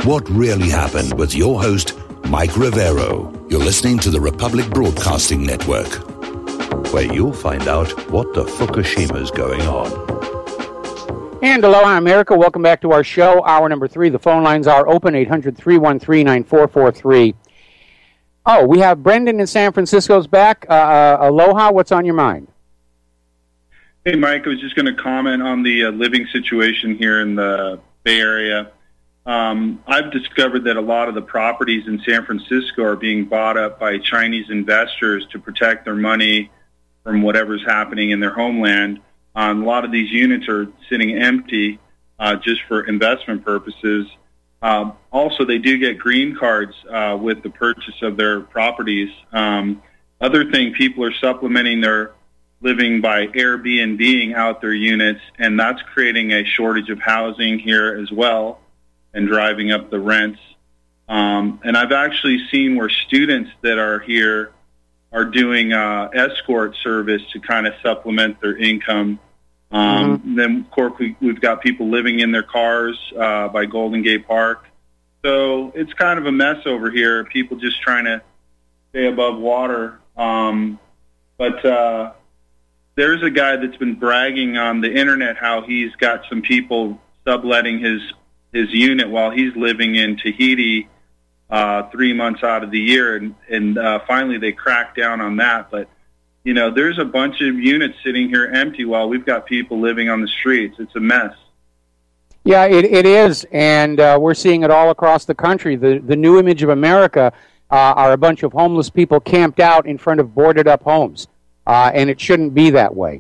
What really happened with your host, Mike Rivero. You're listening to the Republic Broadcasting Network, where you'll find out what the Fukushima's going on. And aloha, America. Welcome back to our show, hour number 3. The phone lines are open, 800-313-9443. Oh, we have Brendan in San Francisco's back. Aloha, what's on your mind? Hey, Mike, I was just going to comment on the living situation here in the Bay Area. I've discovered that a lot of the properties in San Francisco are being bought up by Chinese investors to protect their money from whatever's happening in their homeland. A lot of these units are sitting empty just for investment purposes. Also, they do get green cards with the purchase of their properties. Other thing, people are supplementing their living by Airbnb-ing out their units, and that's creating a shortage of housing here as well and driving up the rents. And I've actually seen where students that are here are doing escort service to kind of supplement their income. Then, of course, we've got people living in their cars by Golden Gate Park. So it's kind of a mess over here, people just trying to stay above water. But there's a guy that's been bragging on the internet how he's got some people subletting his unit while he's living in Tahiti 3 months out of the year, and finally they cracked down on that. But, you know, there's a bunch of units sitting here empty while we've got people living on the streets. It's a mess. Yeah, it is, and we're seeing it all across the country. The new image of America are a bunch of homeless people camped out in front of boarded-up homes, and it shouldn't be that way.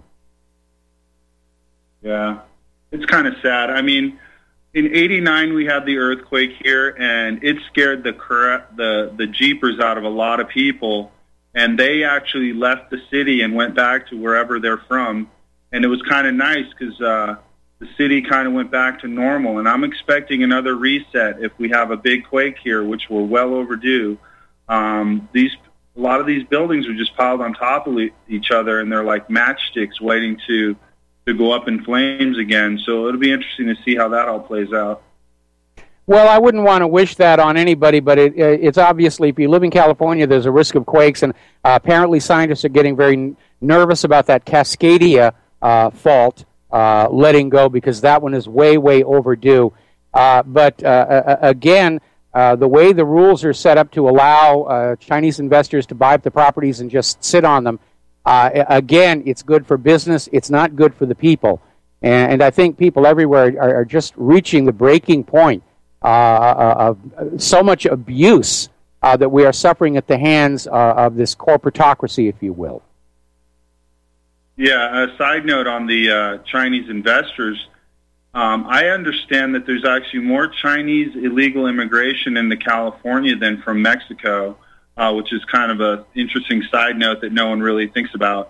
Yeah, it's kind of sad. I mean, in '89, we had the earthquake here, and it scared the jeepers out of a lot of people, and they actually left the city and went back to wherever they're from, and it was kind of nice because the city kind of went back to normal, and I'm expecting another reset if we have a big quake here, which we're well overdue. A lot of these buildings are just piled on top of each other, and they're like matchsticks waiting to go up in flames again. So it'll be interesting to see how that all plays out. Well, I wouldn't want to wish that on anybody, but it's obviously, if you live in California, there's a risk of quakes, and apparently scientists are getting very nervous about that Cascadia fault letting go, because that one is way, way overdue. But again, the way the rules are set up to allow Chinese investors to buy up the properties and just sit on them, again, it's good for business. It's not good for the people. And I think people everywhere are just reaching the breaking point of so much abuse that we are suffering at the hands of this corporatocracy, if you will. Yeah, a side note on the Chinese investors, I understand that there's actually more Chinese illegal immigration into California than from Mexico, which is kind of an interesting side note that no one really thinks about.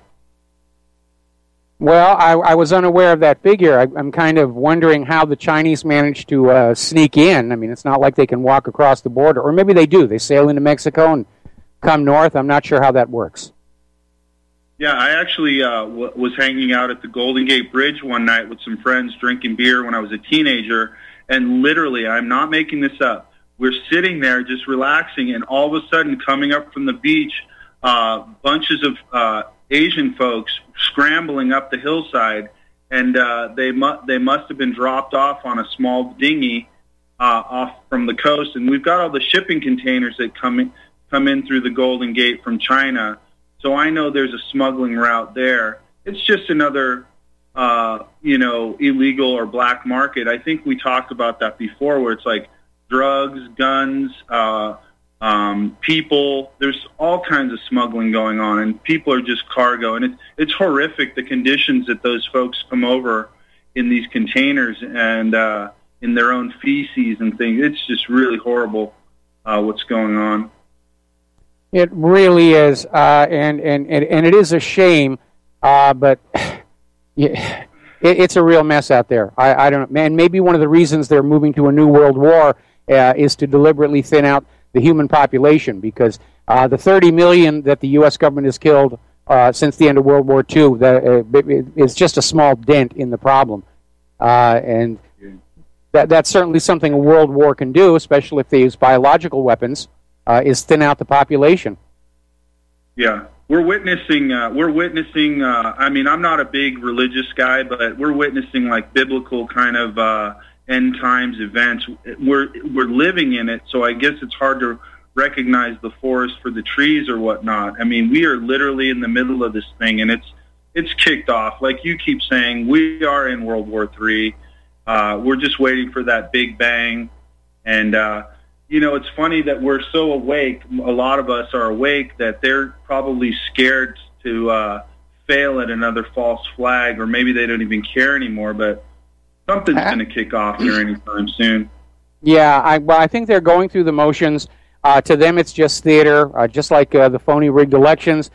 Well, I was unaware of that figure. I'm kind of wondering how the Chinese managed to sneak in. I mean, it's not like they can walk across the border. Or maybe they do. They sail into Mexico and come north. I'm not sure how that works. Yeah, I actually was hanging out at the Golden Gate Bridge one night with some friends drinking beer when I was a teenager, and literally, I'm not making this up, we're sitting there just relaxing, and all of a sudden, coming up from the beach, bunches of Asian folks scrambling up the hillside, and they must have been dropped off on a small dinghy off from the coast, and we've got all the shipping containers that come in through the Golden Gate from China. So I know there's a smuggling route there. It's just another, illegal or black market. I think we talked about that before, where it's like drugs, guns, people. There's all kinds of smuggling going on, and people are just cargo. And it's horrific, the conditions that those folks come over in these containers and in their own feces and things. It's just really horrible what's going on. It really is, and it is a shame, but it's a real mess out there. I don't know, and maybe one of the reasons they're moving to a new world war is to deliberately thin out the human population, because the 30 million that the U.S. government has killed since the end of World War II is just a small dent in the problem, and that's certainly something a world war can do, especially if they use biological weapons, is thin out the population. Yeah, we're witnessing. I mean, I'm not a big religious guy, but we're witnessing like biblical kind of end times events. We're living in it, so I guess it's hard to recognize the forest for the trees or whatnot. I mean, we are literally in the middle of this thing, and it's kicked off. Like you keep saying, we are in World War III. We're just waiting for that big bang. And, it's funny that we're so awake. A lot of us are awake that they're probably scared to fail at another false flag, or maybe they don't even care anymore. But something's going to kick off here anytime soon. Yeah, I think they're going through the motions. To them, it's just theater, just like the phony rigged elections.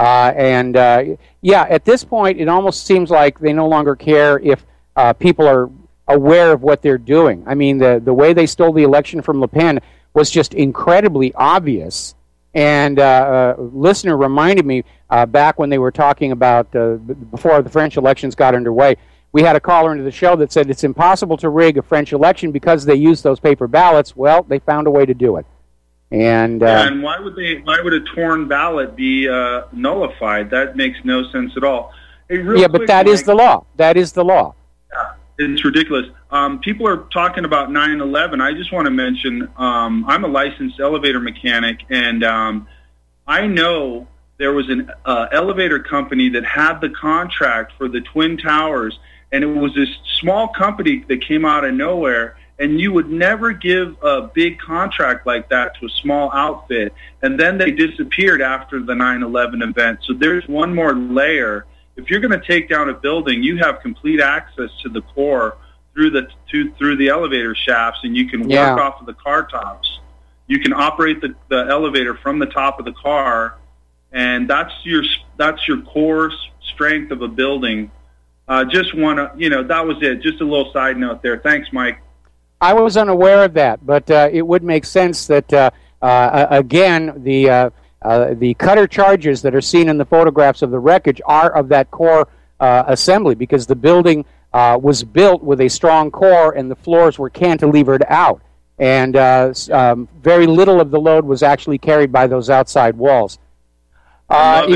At this point, it almost seems like they no longer care if people are aware of what they're doing. I mean, the way they stole the election from Le Pen was just incredibly obvious. And a listener reminded me back when they were talking about, before the French elections got underway, we had a caller into the show that said it's impossible to rig a French election because they used those paper ballots. Well, they found a way to do it. And why would a torn ballot be nullified? That makes no sense at all. Hey, but that is the law. That is the law. Yeah, it's ridiculous. People are talking about 9/11. I just want to mention I'm a licensed elevator mechanic, and I know there was an elevator company that had the contract for the Twin Towers, and it was this small company that came out of nowhere. And you would never give a big contract like that to a small outfit. And then they disappeared after the 9/11 event. So there's one more layer. If you're going to take down a building, you have complete access to the core through the elevator shafts, and you can work off of the car tops. You can operate the elevator from the top of the car, and that's your core strength of a building. That was it. Just a little side note there. Thanks, Mike. I was unaware of that, but it would make sense that, again, the cutter charges that are seen in the photographs of the wreckage are of that core assembly, because the building was built with a strong core and the floors were cantilevered out. And very little of the load was actually carried by those outside walls. Time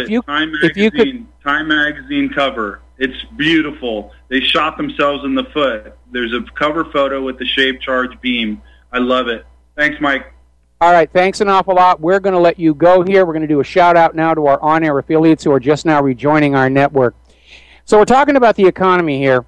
Magazine cover. It's beautiful. They shot themselves in the foot. There's a cover photo with the shape charge beam. I love it. Thanks, Mike. All right, thanks an awful lot. We're going to let you go here. We're going to do a shout-out now to our on-air affiliates who are just now rejoining our network. So we're talking about the economy here.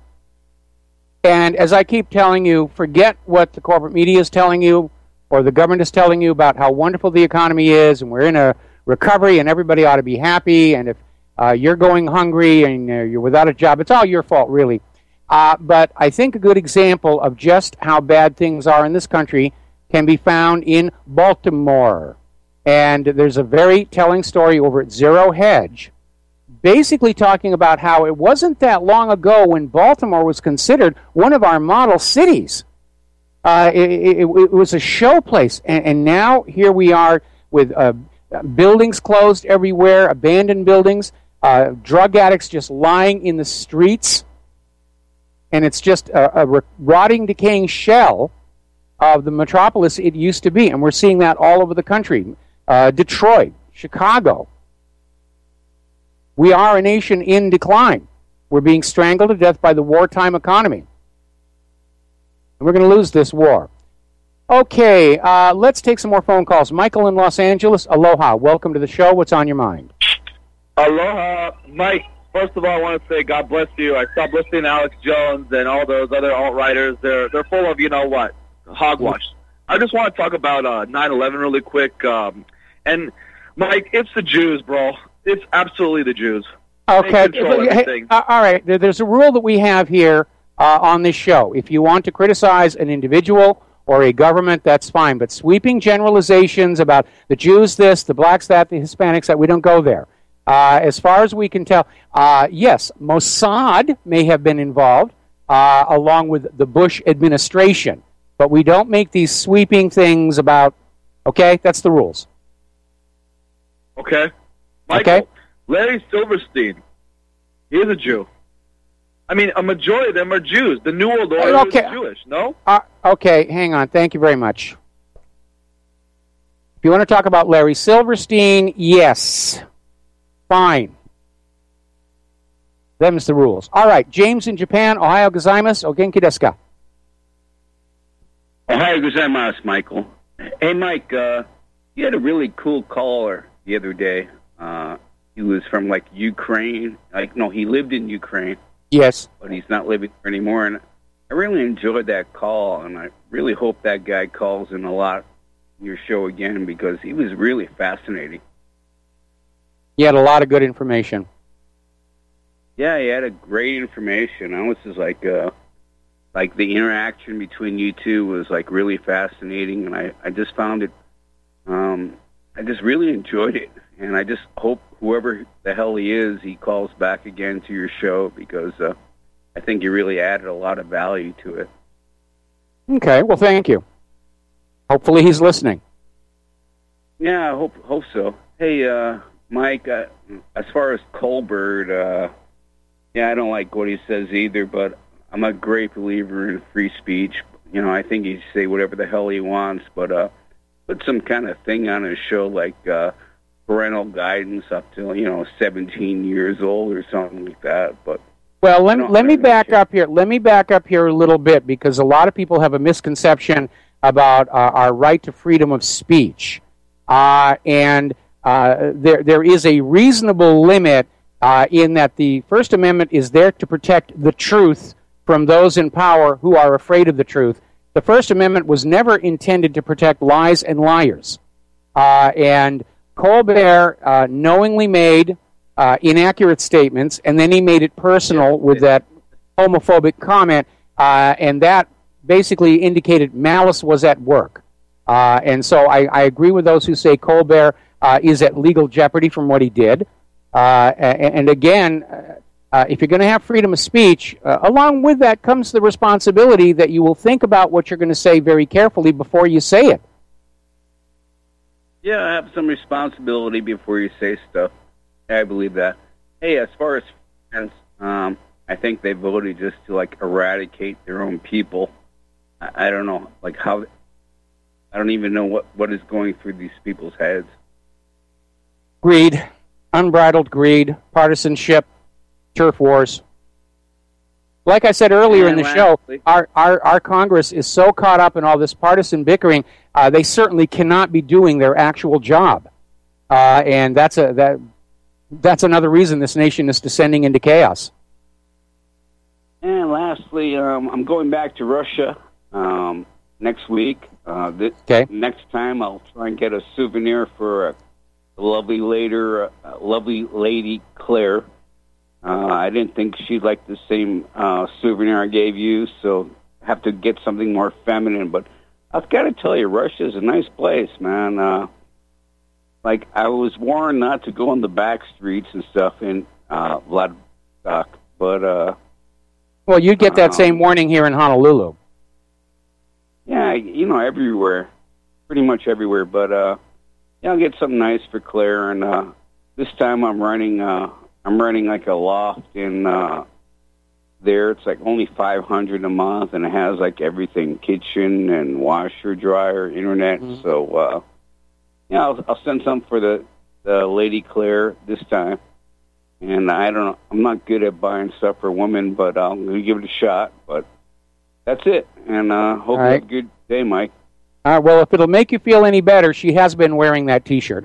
And as I keep telling you, forget what the corporate media is telling you or the government is telling you about how wonderful the economy is and we're in a recovery and everybody ought to be happy. And if you're going hungry and you're without a job, it's all your fault, really. But I think a good example of just how bad things are in this country can be found in Baltimore. And there's a very telling story over at Zero Hedge, basically talking about how it wasn't that long ago when Baltimore was considered one of our model cities. It was a show place. And now here we are with buildings closed everywhere, abandoned buildings, drug addicts just lying in the streets, and it's just a rotting, decaying shell of the metropolis it used to be, and we're seeing that all over the country. Detroit, Chicago. We are a nation in decline. We're being strangled to death by the wartime economy. And we're going to lose this war. Okay, let's take some more phone calls. Michael in Los Angeles, aloha. Welcome to the show. What's on your mind? Aloha, Mike. First of all, I want to say God bless you. I stopped listening to Alex Jones and all those other alt-writers. They're full of, hogwash. I just want to talk about 9/11 really quick. And, Mike, it's the Jews, bro. It's absolutely the Jews. Okay. Hey, all right. There's a rule that we have here on this show. If you want to criticize an individual or a government, that's fine. But sweeping generalizations about the Jews this, the blacks that, the Hispanics that, we don't go there. As far as we can tell, yes, Mossad may have been involved along with the Bush administration. But we don't make these sweeping things about, okay, that's the rules. Okay. Michael, okay. Larry Silverstein, he is a Jew. I mean, a majority of them are Jews. The New World Order is Jewish, no? Okay, hang on. Thank you very much. If you want to talk about Larry Silverstein, yes. Fine. Them's the rules. All right, James in Japan, Ohio gozaimasu, o genki desu ka? Ohio gozaimasu, Michael. Hey, Mike, you had a really cool caller the other day. He was from, Ukraine. He lived in Ukraine. Yes. But he's not living there anymore. And I really enjoyed that call, and I really hope that guy calls in a lot in your show again because he was really fascinating. He had a lot of good information. Yeah, he had a great information. I was just like the interaction between you two was really fascinating, and I just found it. I just really enjoyed it, and I just hope whoever the hell he is, he calls back again to your show because I think you really added a lot of value to it. Okay, well, thank you. Hopefully, he's listening. Yeah, I hope so. Hey, Mike, as far as Colbert. Yeah, I don't like what he says either, but I'm a great believer in free speech. I think he should say whatever the hell he wants, but put some kind of thing on his show like parental guidance up to 17 years old or something like that. But well, let me back up here. Let me back up here a little bit because a lot of people have a misconception about our right to freedom of speech, and there is a reasonable limit. In that the First Amendment is there to protect the truth from those in power who are afraid of the truth. The First Amendment was never intended to protect lies and liars. And Colbert knowingly made inaccurate statements, and then he made it personal with that homophobic comment, and that basically indicated malice was at work. And so I agree with those who say Colbert is at legal jeopardy from what he did. And again, if you're going to have freedom of speech, along with that comes the responsibility that you will think about what you're going to say very carefully before you say it. Yeah, I have some responsibility before you say stuff. I believe that. Hey, as far as friends, I think they voted just to eradicate their own people. I don't know, how. I don't even know what is going through these people's heads. Greed. Unbridled greed, partisanship, turf wars. Like I said earlier in the show, our Congress is so caught up in all this partisan bickering, they certainly cannot be doing their actual job. And that's another reason this nation is descending into chaos. And lastly, I'm going back to Russia next week. Okay. Next time I'll try and get a souvenir for lovely lady Claire. I didn't think she'd like the same souvenir I gave you, so I have to get something more feminine. But I've got to tell you, Russia's a nice place, man. I was warned not to go on the back streets and stuff in Vladivostok, but well, you'd get that same warning here in Honolulu. Yeah, everywhere, pretty much everywhere. But yeah, I'll get something nice for Claire, and this time I'm renting like a loft in there. It's only $500 a month, and it has everything: kitchen and washer, dryer, internet. Mm-hmm. So yeah, I'll send some for the lady Claire this time. And I don't know, I'm not good at buying stuff for women, but I'm gonna give it a shot. But that's it, and hope you have a good day, Mike. Well, if it'll make you feel any better, she has been wearing that T-shirt.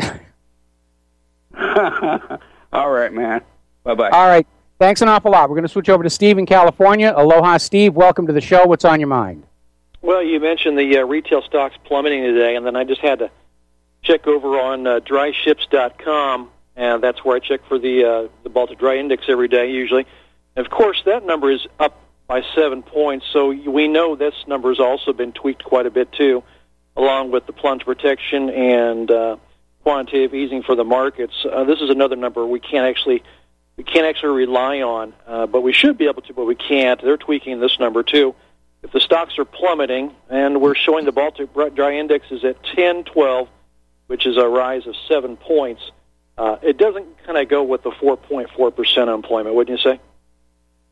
All right, man. Bye-bye. All right. Thanks an awful lot. We're going to switch over to Steve in California. Aloha, Steve. Welcome to the show. What's on your mind? Well, you mentioned the retail stocks plummeting today, and then I just had to check over on dryships.com, and that's where I check for the Baltic Dry Index every day, usually. And, of course, that number is up by 7 points, so we know this number has also been tweaked quite a bit, too, along with the plunge protection and quantitative easing for the markets. This is another number we can't actually rely on, but we should be able to, but we can't. They're tweaking this number, too. If the stocks are plummeting, and we're showing the Baltic Dry Index is at 1012, which is a rise of 7 points, it doesn't kind of go with the 4.4% unemployment, wouldn't you say?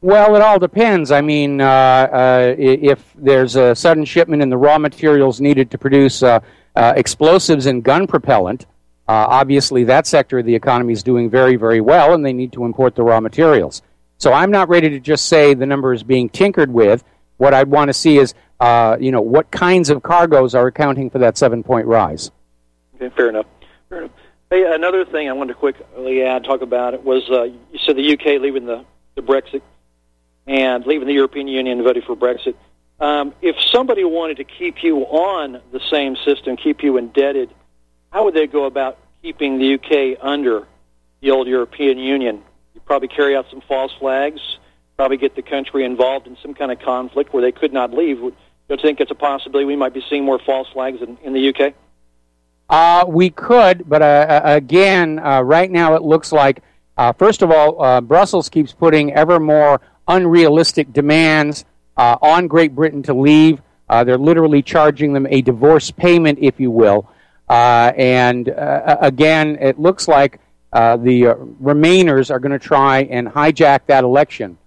Well, it all depends. I mean, if there's a sudden shipment in the raw materials needed to produce explosives and gun propellant, obviously that sector of the economy is doing very, very well, and they need to import the raw materials. So I'm not ready to just say the number is being tinkered with. What I'd want to see is, what kinds of cargoes are accounting for that 7-point rise. Okay, fair enough. Hey, another thing I wanted to quickly talk about it was you said the UK leaving the Brexit and leaving the European Union and voting for Brexit. If somebody wanted to keep you on the same system, keep you indebted, how would they go about keeping the UK under the old European Union? You'd probably carry out some false flags, probably get the country involved in some kind of conflict where they could not leave. Don't you think it's a possibility we might be seeing more false flags in the UK? We could, but again, right now it looks like, first of all, Brussels keeps putting ever more unrealistic demands on Great Britain to leave. They're literally charging them a divorce payment, if you will. And again, it looks like the Remainers are going to try and hijack that election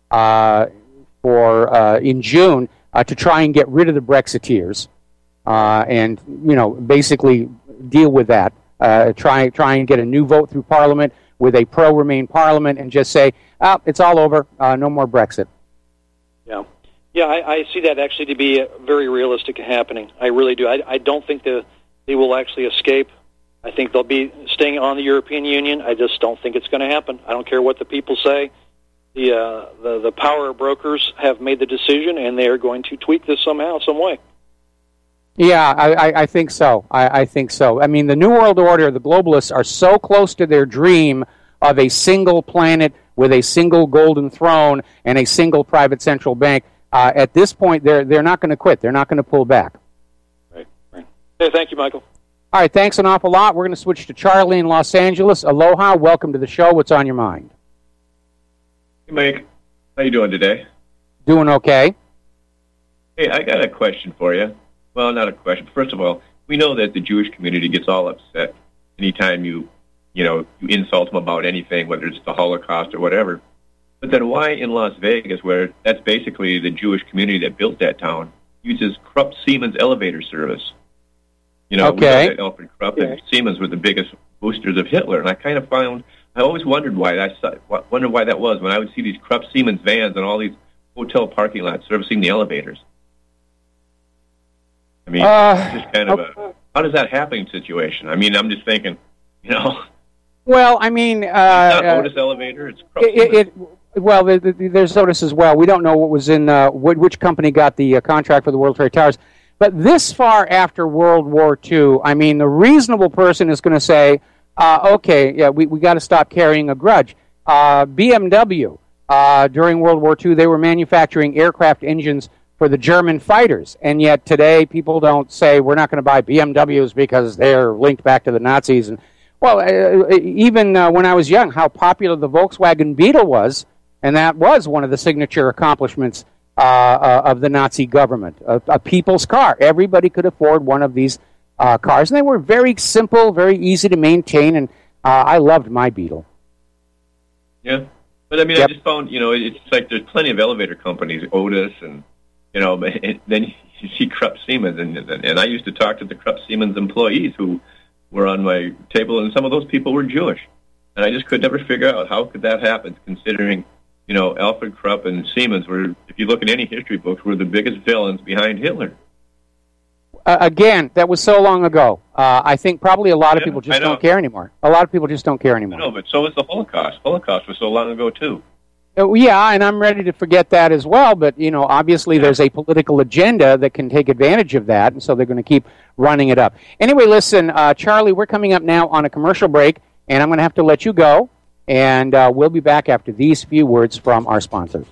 in June to try and get rid of the Brexiteers and basically deal with that. Try and get a new vote through Parliament with a pro-Remain Parliament and just say, it's all over, no more Brexit. Yeah, I see that actually to be very realistic happening. I really do. I don't think they will actually escape. I think they'll be staying on the European Union. I just don't think it's going to happen. I don't care what the people say. The power brokers have made the decision, and they are going to tweak this somehow, some way. Yeah, I think so. I think so. I mean, the New World Order, the globalists, are so close to their dream of a single planet with a single golden throne and a single private central bank. At this point, they're not going to quit. They're not going to pull back. Right. Hey, thank you, Michael. All right, thanks an awful lot. We're going to switch to Charlie in Los Angeles. Aloha, welcome to the show. What's on your mind? Hey, Mike. How you doing today? Doing okay. Hey, I got a question for you. Well, not a question. First of all, we know that the Jewish community gets all upset anytime you insult them about anything, whether it's the Holocaust or whatever. But then why in Las Vegas, where that's basically the Jewish community that built that town, uses Krupp Siemens elevator service? Okay. We know that Alfred Krupp and Siemens were the biggest boosters of Hitler, and I always wondered why that was when I would see these Krupp Siemens vans and all these hotel parking lots servicing the elevators. I mean, it's just kind of how does that happen situation? I mean, I'm just thinking, Well, I mean, it's not Otis elevator. It's Krupp. There's Otis as well. We don't know what was in which company got the contract for the World Trade Towers. But this far after World War II, I mean, the reasonable person is going to say, we got to stop carrying a grudge. BMW, during World War II, they were manufacturing aircraft engines for the German fighters. And yet today, people don't say, we're not going to buy BMWs because they're linked back to the Nazis. And even when I was young, how popular the Volkswagen Beetle was, and that was one of the signature accomplishments of the Nazi government, a people's car. Everybody could afford one of these cars, and they were very simple, very easy to maintain, and I loved my Beetle. Yeah, but I mean, I just found, it's like there's plenty of elevator companies, Otis, and, then you see Krupp Siemens, and I used to talk to the Krupp Siemens employees who were on my table, and some of those people were Jewish. And I just could never figure out how could that happen, considering, Alfred Krupp and Siemens were, if you look at any history books, were the biggest villains behind Hitler. Again, that was so long ago. I think probably a lot of people just don't care anymore. A lot of people just don't care anymore. No, but so was the Holocaust. Holocaust was so long ago, too. Yeah, and I'm ready to forget that as well, but, obviously there's a political agenda that can take advantage of that, and so they're going to keep running it up. Anyway, listen, Charlie, we're coming up now on a commercial break, and I'm going to have to let you go, and we'll be back after these few words from our sponsors.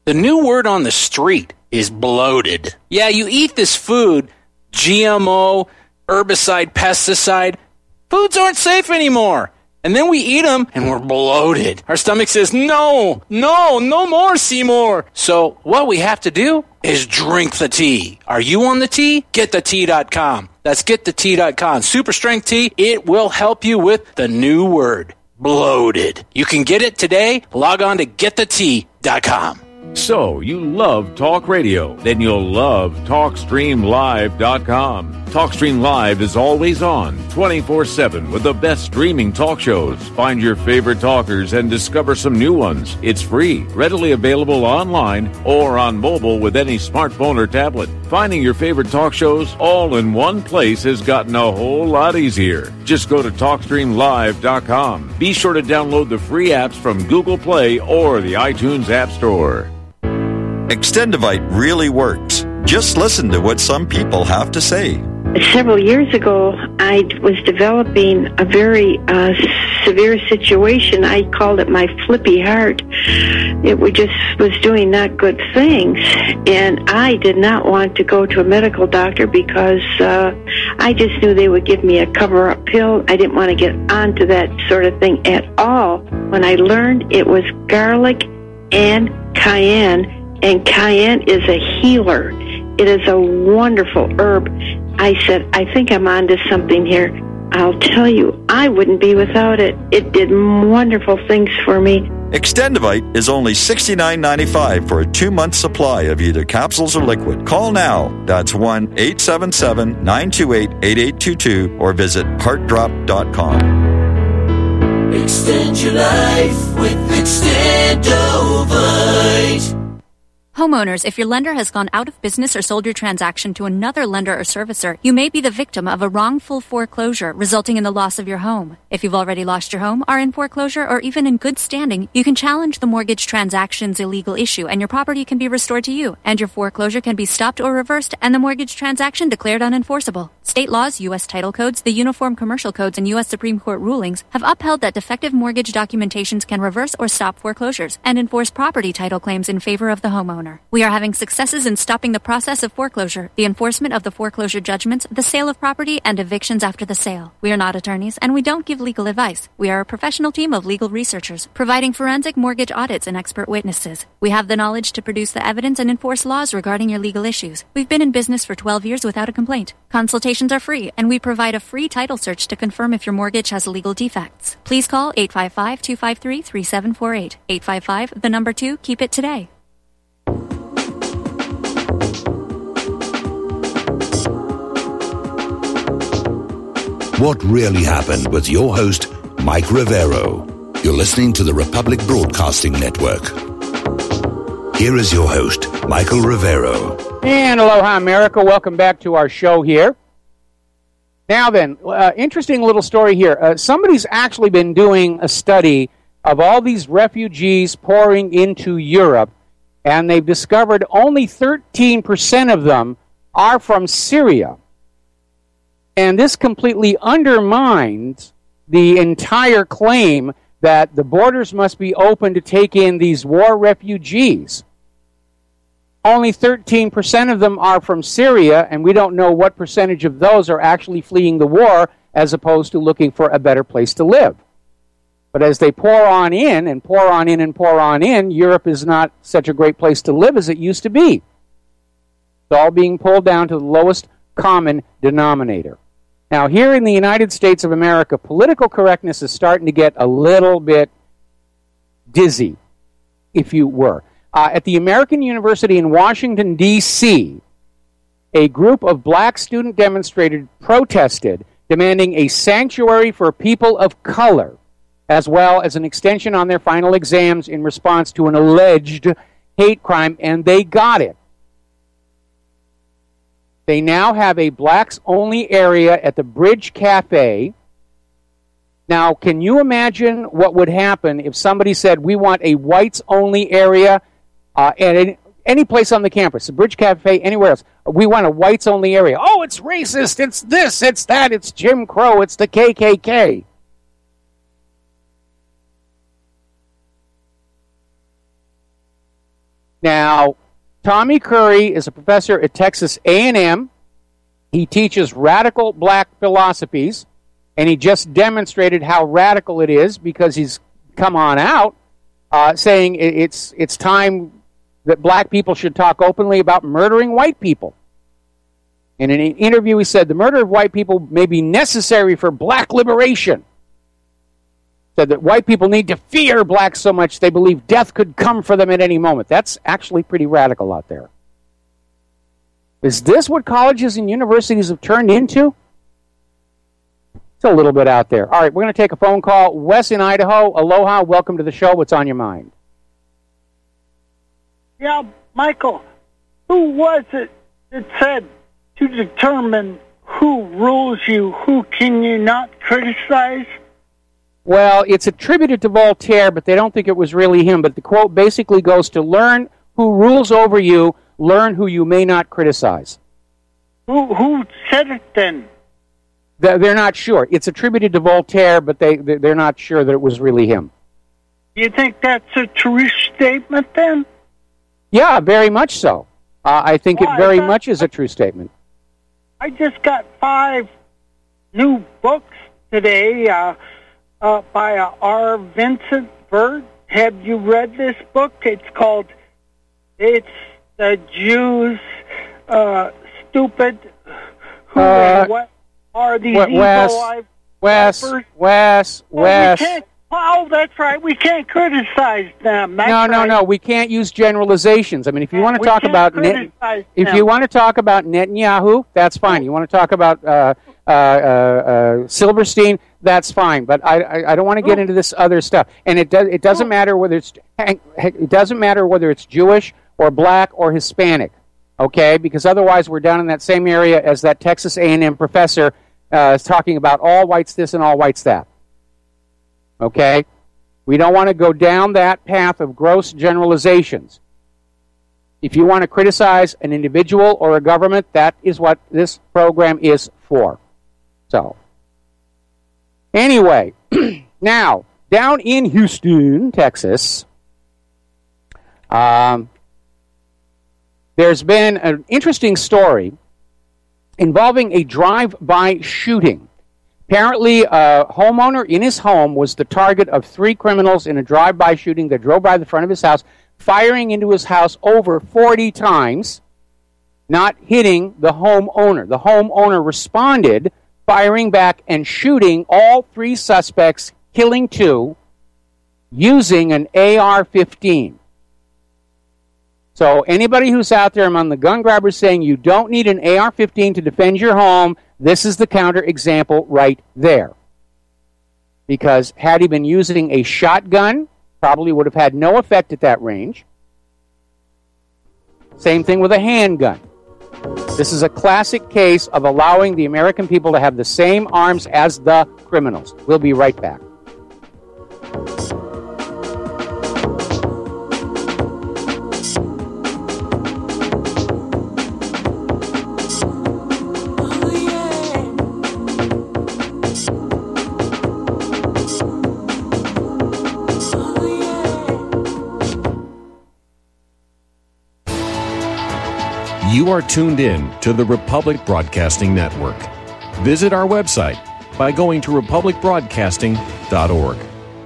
The new word on the street is bloated. Yeah, you eat this food, GMO, herbicide, pesticide. Foods aren't safe anymore. And then we eat them and we're bloated. Our stomach says, no more, Seymour. So what we have to do is drink the tea. Are you on the tea? GetTheTea.com. That's GetTheTea.com. Super strength tea. It will help you with the new word, bloated. You can get it today. Log on to GetTheTea.com. So, you love talk radio? Then you'll love TalkStreamLive.com. TalkStream Live is always on, 24/7, with the best streaming talk shows. Find your favorite talkers and discover some new ones. It's free, readily available online or on mobile with any smartphone or tablet. Finding your favorite talk shows all in one place has gotten a whole lot easier. Just go to TalkStreamLive.com. Be sure to download the free apps from Google Play or the iTunes App Store. Extendivite really works. Just listen to what some people have to say. Several years ago, I was developing a very severe situation. I called it my flippy heart. It was doing not good things, and I did not want to go to a medical doctor because I just knew they would give me a cover-up pill. I didn't want to get onto that sort of thing at all. When I learned it was garlic and cayenne, and cayenne is a healer. It is a wonderful herb. I said, I think I'm onto something here. I'll tell you, I wouldn't be without it. It did wonderful things for me. Extendivite is only $69.95 for a 2-month supply of either capsules or liquid. Call now. That's 1-877-928-8822 or visit heartdrop.com. Extend your life with Extendovite. Homeowners, if your lender has gone out of business or sold your transaction to another lender or servicer, you may be the victim of a wrongful foreclosure resulting in the loss of your home. If you've already lost your home, are in foreclosure, or even in good standing, you can challenge the mortgage transaction's illegal issue and your property can be restored to you, and your foreclosure can be stopped or reversed and the mortgage transaction declared unenforceable. State laws, U.S. title codes, the Uniform Commercial Codes, and U.S. Supreme Court rulings have upheld that defective mortgage documentations can reverse or stop foreclosures and enforce property title claims in favor of the homeowner. We are having successes in stopping the process of foreclosure, the enforcement of the foreclosure judgments, the sale of property, and evictions after the sale. We are not attorneys, and we don't give legal advice. We are a professional team of legal researchers, providing forensic mortgage audits and expert witnesses. We have the knowledge to produce the evidence and enforce laws regarding your legal issues. We've been in business for 12 years without a complaint. Consultations are free, and we provide a free title search to confirm if your mortgage has legal defects. Please call 855-253-3748. 855, 2, keep it today. What really happened with your host, Mike Rivero. You're listening to the Republic Broadcasting Network. Here is your host, Michael Rivero. And aloha, America. Welcome back to our show here. Now then, interesting little story here. Somebody's actually been doing a study of all these refugees pouring into Europe, and they've discovered only 13% of them are from Syria. And this completely undermines the entire claim that the borders must be open to take in these war refugees. Only 13% of them are from Syria, and we don't know what percentage of those are actually fleeing the war as opposed to looking for a better place to live. But as they pour on in and pour on in and pour on in, Europe is not such a great place to live as it used to be. It's all being pulled down to the lowest common denominator. Now, here in the United States of America, political correctness is starting to get a little bit dizzy, if you were. At the American University in Washington, D.C., a group of black student demonstrators protested, demanding a sanctuary for people of color, as well as an extension on their final exams in response to an alleged hate crime, and they got it. They now have a blacks-only area at the Bridge Cafe. Now, can you imagine what would happen if somebody said, we want a whites-only area at any place on the campus, the Bridge Cafe, anywhere else. We want a whites-only area. Oh, it's racist, it's this, it's that, it's Jim Crow, it's the KKK. Now, Tommy Curry is a professor at Texas A&M. He teaches radical black philosophies, and he just demonstrated how radical it is because he's come on out saying it's time that black people should talk openly about murdering white people. In an interview, he said, the murder of white people may be necessary for black liberation. Said that white people need to fear blacks so much they believe death could come for them at any moment. That's actually pretty radical out there. Is this what colleges and universities have turned into? It's a little bit out there. All right, we're going to take a phone call. Wes in Idaho, aloha, welcome to the show. What's on your mind? Yeah, Michael, who was it that said to determine who rules you, who can you not criticize? Well, it's attributed to Voltaire, but they don't think it was really him. But the quote basically goes to learn who rules over you, learn who you may not criticize. Who said it then? They're not sure. It's attributed to Voltaire, but they're not sure that it was really him. You think that's a true statement then? Yeah, very much so. I think it very much is a true statement. I just got 5 new books today by R. Vincent Burt. Have you read this book? It's called It's the Jews Stupid Who and What Are These Evil Life? Wes. Oh, that's right. We can't criticize them. No. We can't use generalizations. I mean, if you want to talk about Netanyahu, that's fine. You want to talk about Silverstein, that's fine. But I don't want to get into this other stuff. And it doesn't matter whether it's Jewish or black or Hispanic, okay? Because otherwise, we're down in that same area as that Texas A&M professor is talking about all whites this and all whites that. Okay? We don't want to go down that path of gross generalizations. If you want to criticize an individual or a government, that is what this program is for. So, anyway, now, down in Houston, Texas, there's been an interesting story involving a drive-by shooting. Apparently, a homeowner in his home was the target of 3 criminals in a drive-by shooting that drove by the front of his house, firing into his house over 40 times, not hitting the homeowner. The homeowner responded, firing back and shooting all 3 suspects, killing 2, using an AR-15. So anybody who's out there among the gun grabbers saying you don't need an AR-15 to defend your home, this is the counterexample right there. Because had he been using a shotgun, probably would have had no effect at that range. Same thing with a handgun. This is a classic case of allowing the American people to have the same arms as the criminals. We'll be right back. You are tuned in to the Republic Broadcasting Network. Visit our website by going to republicbroadcasting.org.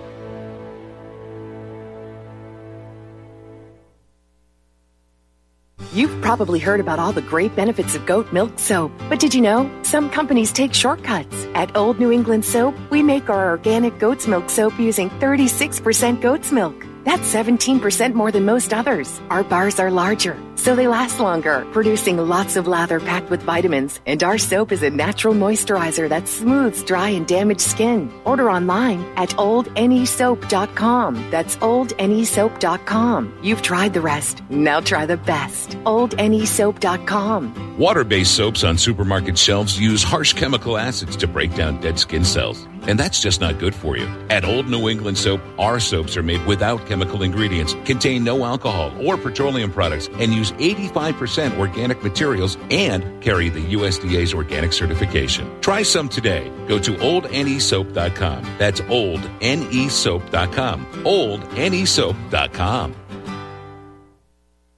You've probably heard about all the great benefits of goat milk soap, but did you know some companies take shortcuts? At Old New England Soap, we make our organic goat's milk soap using 36% goat's milk. That's 17% more than most others. Our bars are larger, so they last longer, producing lots of lather packed with vitamins. And our soap is a natural moisturizer that smooths dry and damaged skin. Order online at oldnesoap.com. That's oldnesoap.com. You've tried the rest. Now try the best. oldnesoap.com. Water-based soaps on supermarket shelves use harsh chemical acids to break down dead skin cells. And that's just not good for you. At Old New England Soap, our soaps are made without chemical ingredients, contain no alcohol or petroleum products, and use 85% organic materials and carry the USDA's organic certification. Try some today. Go to oldnesoap.com. That's oldnesoap.com. oldnesoap.com.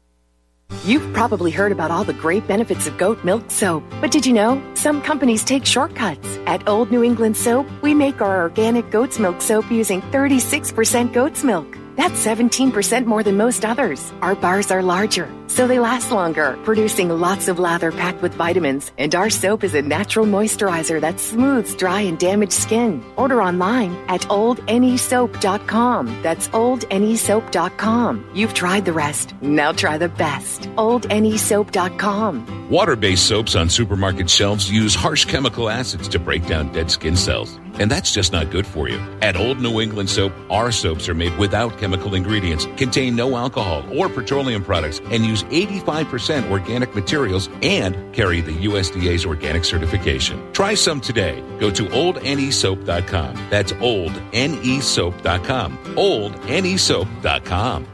You've probably heard about all the great benefits of goat milk soap, but did you know some companies take shortcuts? At Old New England Soap, we make our organic goat's milk soap using 36% goat's milk. That's 17% more than most others. Our bars are larger, so they last longer, producing lots of lather packed with vitamins. And our soap is a natural moisturizer that smooths dry and damaged skin. Order online at oldnesoap.com. That's oldnesoap.com. You've tried the rest. Now try the best. oldnesoap.com. Water-based soaps on supermarket shelves use harsh chemical acids to break down dead skin cells. And that's just not good for you. At Old New England Soap, our soaps are made without chemical ingredients, contain no alcohol or petroleum products, and use 85% organic materials and carry the USDA's organic certification. Try some today. Go to oldnesoap.com. That's oldnesoap.com. oldnesoap.com.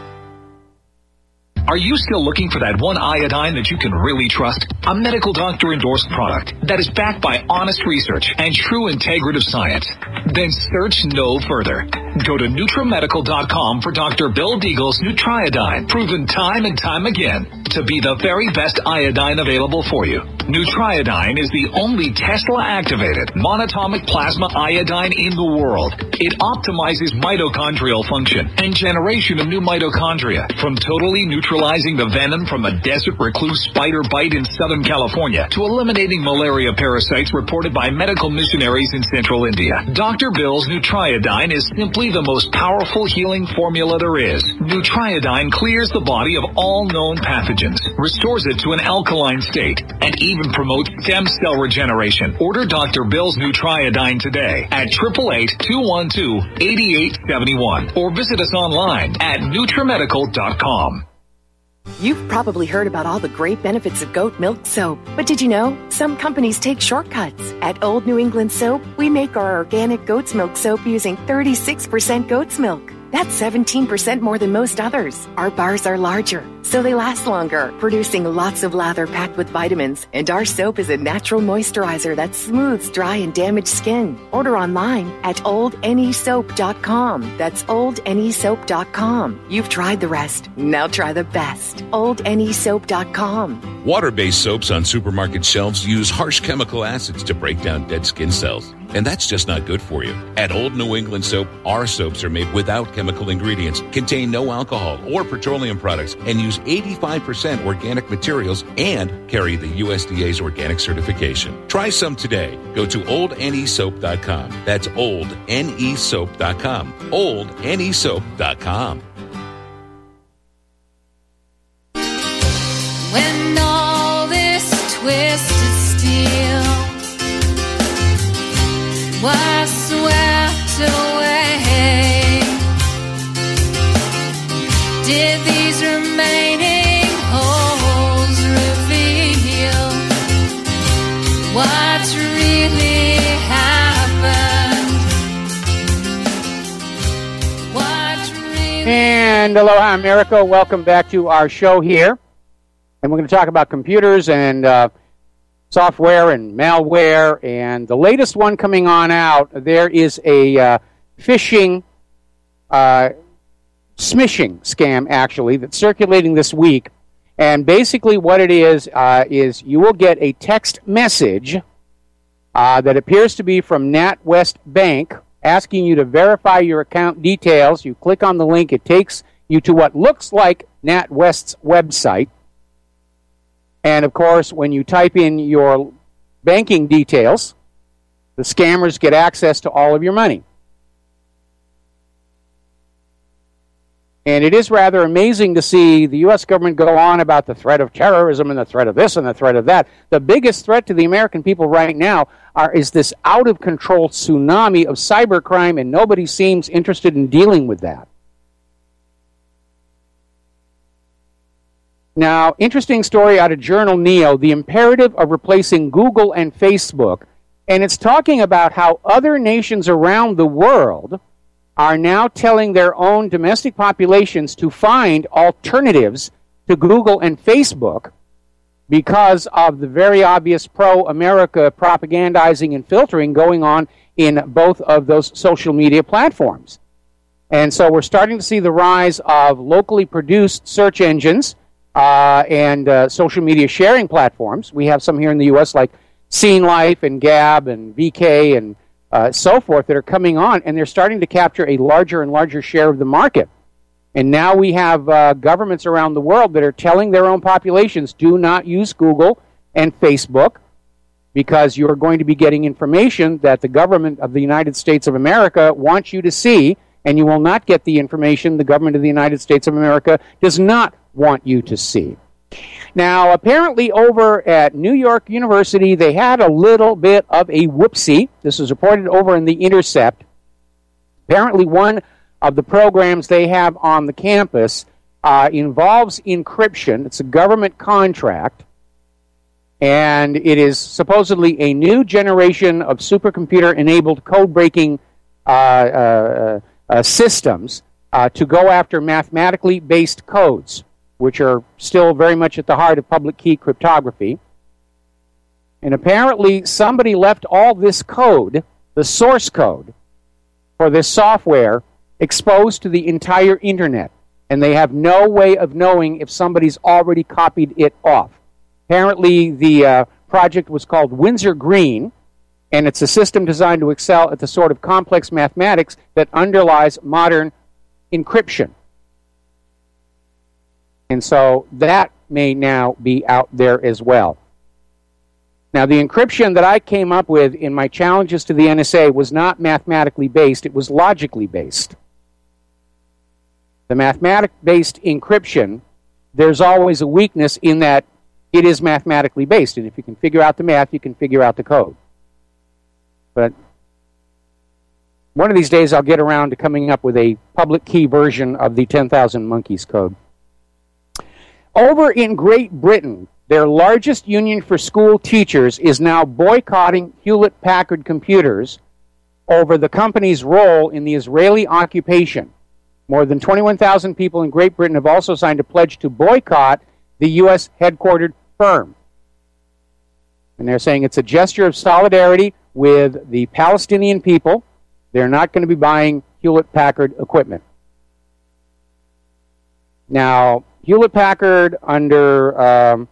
Are you still looking for that one iodine that you can really trust? A medical doctor endorsed product that is backed by honest research and true integrative science? Then search no further. Go to NutriMedical.com for Dr. Bill Deagle's Nutriodine, proven time and time again to be the very best iodine available for you. Nutriodine is the only Tesla-activated monatomic plasma iodine in the world. It optimizes mitochondrial function and generation of new mitochondria, from totally neutralizing the venom from a desert recluse spider bite in Southern California to eliminating malaria parasites reported by medical missionaries in Central India. Dr. Bill's Nutriodine is simply the most powerful healing formula there is. Nutriodine clears the body of all known pathogens, restores it to an alkaline state, and even promotes stem cell regeneration. Order Dr. Bill's Nutriodine today at 888-212-8871 or visit us online at NutriMedical.com. You've probably heard about all the great benefits of goat milk soap, but did you know some companies take shortcuts? At Old New England Soap, we make our organic goat's milk soap using 36% goat's milk. That's 17% more than most others. Our bars are larger, so they last longer, producing lots of lather packed with vitamins. And our soap is a natural moisturizer that smooths dry and damaged skin. Order online at oldnesoap.com. That's oldnesoap.com. You've tried the rest. Now try the best. oldnesoap.com. Water-based soaps on supermarket shelves use harsh chemical acids to break down dead skin cells. And that's just not good for you. At Old New England Soap, our soaps are made without chemical ingredients, contain no alcohol or petroleum products, and use 85% organic materials and carry the USDA's organic certification. Try some today. Go to oldnesoap.com. That's oldnesoap.com. oldnesoap.com. When all this twisted steel was swept away, did these remaining holes reveal what really happened? And aloha, America. Welcome back to our show here. And we're going to talk about computers and software and malware. And the latest one coming on out, there is a phishing, smishing scam, actually, that's circulating this week. And basically what it is you will get a text message that appears to be from NatWest Bank asking you to verify your account details. You click on the link. It takes you to what looks like NatWest's website. And, of course, when you type in your banking details, the scammers get access to all of your money. And it is rather amazing to see the U.S. government go on about the threat of terrorism and the threat of this and the threat of that. The biggest threat to the American people right now is this out-of-control tsunami of cybercrime, and nobody seems interested in dealing with that. Now, interesting story out of Journal Neo, the imperative of replacing Google and Facebook. And it's talking about how other nations around the world are now telling their own domestic populations to find alternatives to Google and Facebook because of the very obvious pro-America propagandizing and filtering going on in both of those social media platforms. And so we're starting to see the rise of locally produced search engines and social media sharing platforms. We have some here in the U.S. like Scene Life and Gab and VK and so forth that are coming on, and they're starting to capture a larger and larger share of the market. And now we have governments around the world that are telling their own populations, do not use Google and Facebook because you're going to be getting information that the government of the United States of America wants you to see, and you will not get the information the government of the United States of America does not want you to see. Now, apparently over at New York University, they had a little bit of a whoopsie. This was reported over in The Intercept. Apparently one of the programs they have on the campus involves encryption. It's a government contract, and it is supposedly a new generation of supercomputer-enabled code-breaking systems to go after mathematically based codes, which are still very much at the heart of public key cryptography. And apparently somebody left all this code, the source code for this software, exposed to the entire internet, and they have no way of knowing if somebody's already copied it off. Apparently the project was called Windsor Green, and it's a system designed to excel at the sort of complex mathematics that underlies modern encryption. And so that may now be out there as well. Now, the encryption that I came up with in my challenges to the NSA was not mathematically based, it was logically based. The mathematic-based encryption, there's always a weakness in that it is mathematically based. And if you can figure out the math, you can figure out the code. But one of these days I'll get around to coming up with a public key version of the 10,000 Monkeys code. Over in Great Britain, their largest union for school teachers is now boycotting Hewlett-Packard computers over the company's role in the Israeli occupation. More than 21,000 people in Great Britain have also signed a pledge to boycott the U.S. headquartered firm. And they're saying it's a gesture of solidarity with the Palestinian people. They're not going to be buying Hewlett-Packard equipment. Now, Hewlett-Packard under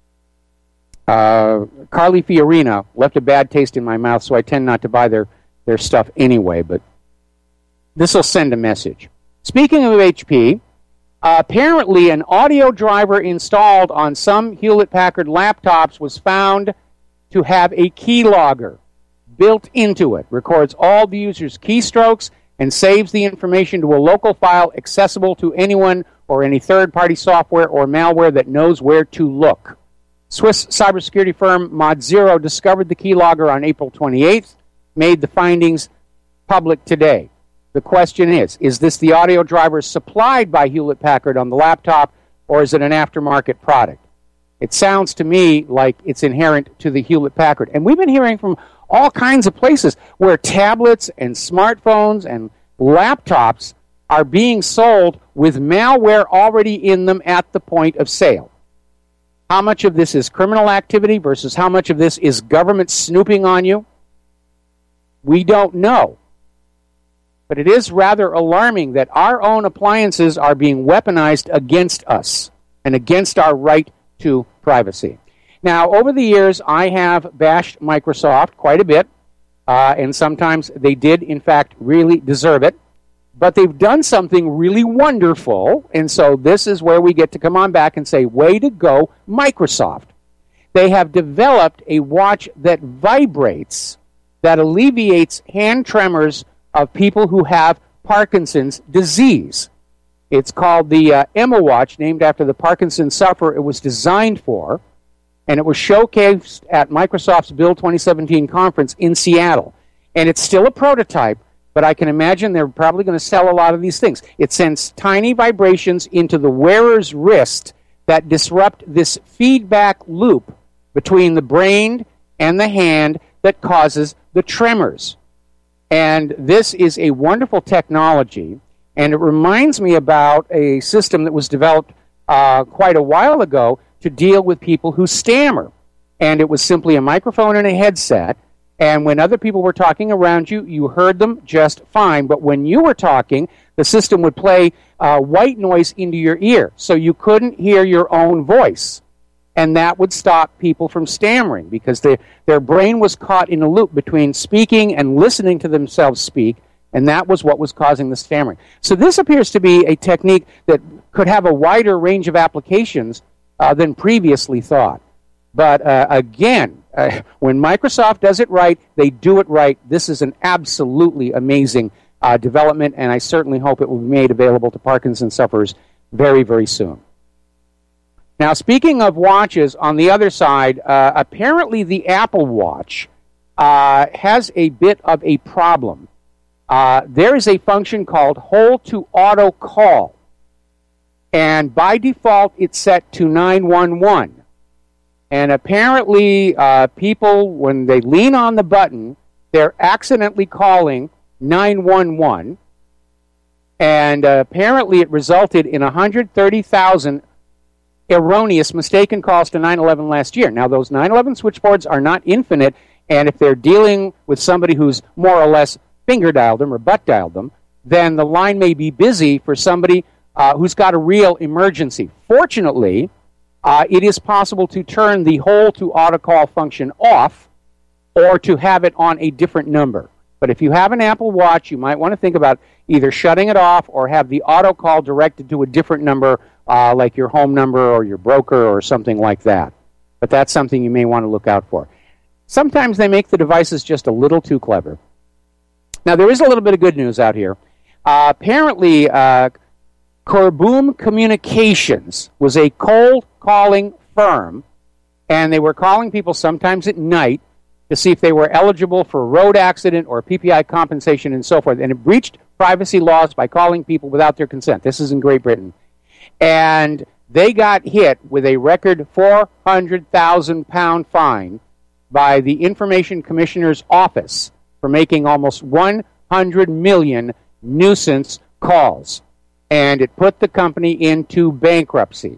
Carly Fiorina left a bad taste in my mouth, so I tend not to buy their stuff anyway, but this will send a message. Speaking of HP, apparently an audio driver installed on some Hewlett-Packard laptops was found to have a keylogger built into it. Records all the user's keystrokes and saves the information to a local file accessible to anyone or any third-party software or malware that knows where to look. Swiss cybersecurity firm Mod0 discovered the keylogger on April 28th, made the findings public today. The question is this the audio driver supplied by Hewlett-Packard on the laptop, or is it an aftermarket product? It sounds to me like it's inherent to the Hewlett-Packard. And we've been hearing from all kinds of places where tablets and smartphones and laptops are being sold with malware already in them at the point of sale. How much of this is criminal activity versus how much of this is government snooping on you? We don't know. But it is rather alarming that our own appliances are being weaponized against us and against our right to privacy. Now, over the years, I have bashed Microsoft quite a bit, and sometimes they did, in fact, really deserve it. But they've done something really wonderful, and so this is where we get to come on back and say, way to go, Microsoft. They have developed a watch that vibrates, that alleviates hand tremors of people who have Parkinson's disease. It's called the Emma Watch, named after the Parkinson's sufferer it was designed for, and it was showcased at Microsoft's Build 2017 conference in Seattle. And it's still a prototype, but I can imagine they're probably going to sell a lot of these things. It sends tiny vibrations into the wearer's wrist that disrupt this feedback loop between the brain and the hand that causes the tremors. And this is a wonderful technology, and it reminds me about a system that was developed quite a while ago to deal with people who stammer. And it was simply a microphone and a headset, And when other people were talking around you, you heard them just fine. But when you were talking, the system would play white noise into your ear, so you couldn't hear your own voice. And that would stop people from stammering because their brain was caught in a loop between speaking and listening to themselves speak, and that was what was causing the stammering. So this appears to be a technique that could have a wider range of applications than previously thought. But again, when Microsoft does it right, they do it right. This is an absolutely amazing development, and I certainly hope it will be made available to Parkinson's sufferers very, very soon. Now, speaking of watches, on the other side, apparently the Apple Watch has a bit of a problem. There is a function called Hold to Auto Call, and by default it's set to 911. And apparently people, when they lean on the button, they're accidentally calling 911, and apparently it resulted in 130,000 erroneous, mistaken calls to 911 last year. Now, those 911 switchboards are not infinite, and if they're dealing with somebody who's more or less finger dialed them or butt dialed them, then the line may be busy for somebody who's got a real emergency. Fortunately, it is possible to turn the hold to auto call function off or to have it on a different number. But if you have an Apple Watch, you might want to think about either shutting it off or have the auto call directed to a different number, like your home number or your broker or something like that. But that's something you may want to look out for. Sometimes they make the devices just a little too clever. Now, there is a little bit of good news out here. Apparently, Corboom Communications was a cold calling firm, and they were calling people sometimes at night to see if they were eligible for a road accident or PPI compensation and so forth. And it breached privacy laws by calling people without their consent. This is in Great Britain. And they got hit with a record £400,000 fine by the Information Commissioner's Office for making almost 100 million nuisance calls. And it put the company into bankruptcy.